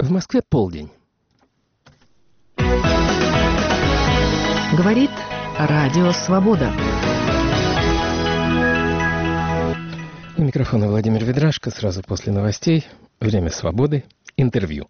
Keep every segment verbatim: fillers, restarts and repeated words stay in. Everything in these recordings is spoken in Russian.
В Москве полдень. Говорит Радио Свобода. У микрофона Владимир Ведрашко. Сразу после новостей. Время свободы. Интервью.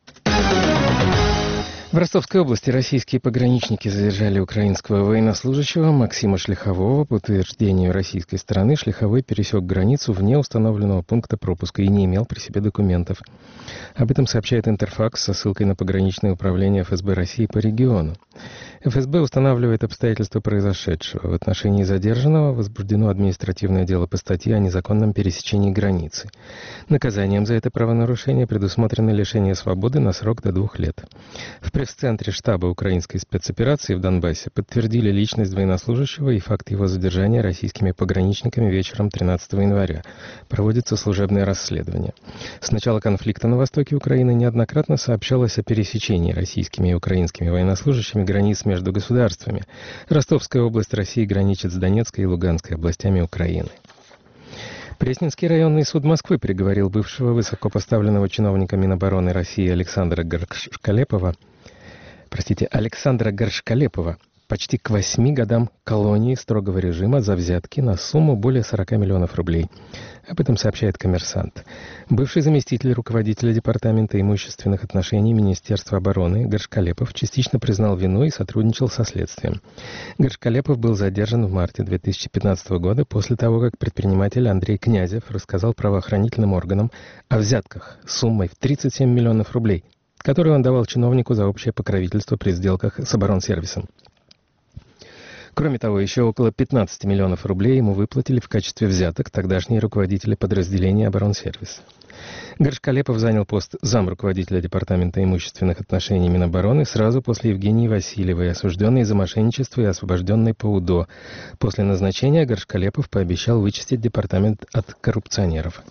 В Ростовской области российские пограничники задержали украинского военнослужащего Максима Шлихового. По утверждению российской стороны, Шлиховой пересек границу вне установленного пункта пропуска и не имел при себе документов. Об этом сообщает Интерфакс со ссылкой на пограничное управление эф эс бэ России по региону. эф эс бэ устанавливает обстоятельства произошедшего. В отношении задержанного возбуждено административное дело по статье о незаконном пересечении границы. Наказанием за это правонарушение предусмотрено лишение свободы на срок до двух лет. В пресс-центре штаба украинской спецоперации в Донбассе подтвердили личность военнослужащего и факт его задержания российскими пограничниками вечером тринадцатого января. Проводится служебное расследование. С начала конфликта на востоке Украины неоднократно сообщалось о пересечении российскими и украинскими военнослужащими границ между государствами. Ростовская область России граничит с Донецкой и Луганской областями Украины. Пресненский районный суд Москвы приговорил бывшего высокопоставленного чиновника Минобороны России Александра Горшкалепова, простите, Александра Горшкалепова почти к восьми годам колонии строгого режима за взятки на сумму более сорока миллионов рублей. Об этом сообщает «Коммерсант». Бывший заместитель руководителя Департамента имущественных отношений Министерства обороны Горшкалепов частично признал вину и сотрудничал со следствием. Горшкалепов был задержан в марте две тысячи пятнадцатого года после того, как предприниматель Андрей Князев рассказал правоохранительным органам о взятках суммой в тридцать семь миллионов рублей, которые он давал чиновнику за общее покровительство при сделках с оборонсервисом. Кроме того, еще около пятнадцати миллионов рублей ему выплатили в качестве взяток тогдашние руководители подразделения оборонсервиса. Горшкалепов занял пост замруководителя Департамента имущественных отношений Минобороны сразу после Евгении Васильевой, осужденной за мошенничество и освобожденной по УДО. После назначения Горшкалепов пообещал вычистить департамент от коррупционеров.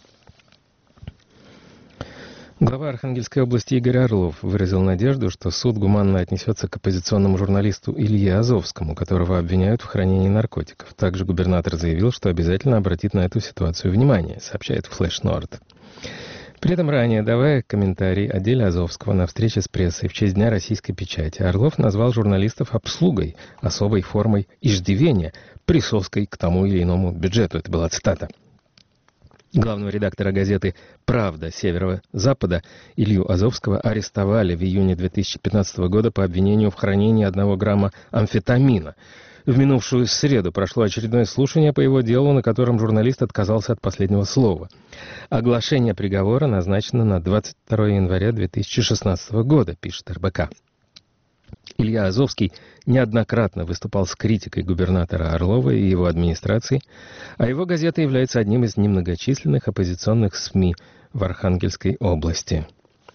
Глава Архангельской области Игорь Орлов выразил надежду, что суд гуманно отнесется к оппозиционному журналисту Илье Азовскому, которого обвиняют в хранении наркотиков. Также губернатор заявил, что обязательно обратит на эту ситуацию внимание, сообщает Флэш Норд. При этом ранее, давая комментарий о деле Азовского на встрече с прессой в честь Дня российской печати, Орлов назвал журналистов обслугой, особой формой иждивения, присоской к тому или иному бюджету. Это была цитата. Главного редактора газеты «Правда Северо-Запада» Илью Азовского арестовали в июне две тысячи пятнадцатого года по обвинению в хранении одного грамма амфетамина. В минувшую среду прошло очередное слушание по его делу, на котором журналист отказался от последнего слова. Оглашение приговора назначено на двадцать второго января две тысячи шестнадцатого года, пишет эр бэ ка. Илья Азовский неоднократно выступал с критикой губернатора Орлова и его администрации, а его газета является одним из немногочисленных оппозиционных СМИ в Архангельской области.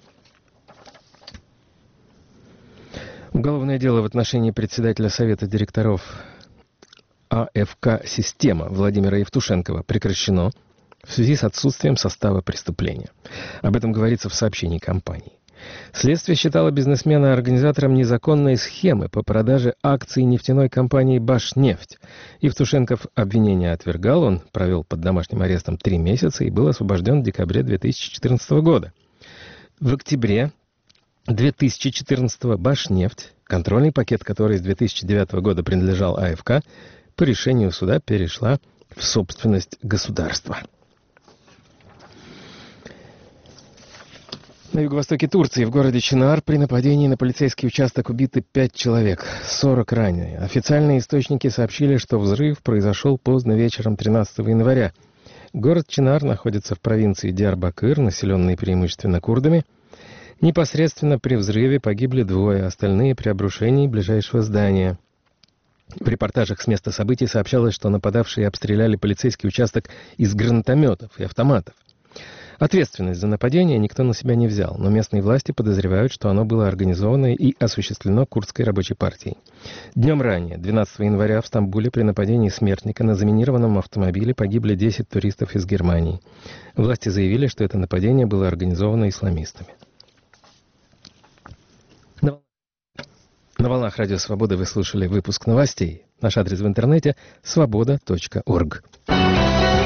Уголовное дело в отношении председателя Совета директоров а эф ка «Система» Владимира Евтушенкова прекращено в связи с отсутствием состава преступления. Об этом говорится в сообщении компании. Следствие считало бизнесмена организатором незаконной схемы по продаже акций нефтяной компании «Башнефть». Евтушенков обвинение отвергал, он провел под домашним арестом три месяца и был освобожден в декабре две тысячи четырнадцатого года. В октябре две тысячи четырнадцатого «Башнефть», контрольный пакет которой с две тысячи девятого года принадлежал а эф ка, по решению суда перешла в собственность государства. На юго-востоке Турции, в городе Чынар, при нападении на полицейский участок убиты пять человек, сорок ранены. Официальные источники сообщили, что взрыв произошел поздно вечером тринадцатого января. Город Чынар находится в провинции Диарбакыр, населенный преимущественно курдами. Непосредственно при взрыве погибли двое, остальные при обрушении ближайшего здания. В репортажах с места событий сообщалось, что нападавшие обстреляли полицейский участок из гранатометов и автоматов. Ответственность за нападение никто на себя не взял, но местные власти подозревают, что оно было организовано и осуществлено курдской рабочей партией. Днем ранее, двенадцатого января, в Стамбуле при нападении смертника на заминированном автомобиле погибли десять туристов из Германии. Власти заявили, что это нападение было организовано исламистами. На волнах Радио Свобода вы слушали выпуск новостей. Наш адрес в интернете — свобода точка орг.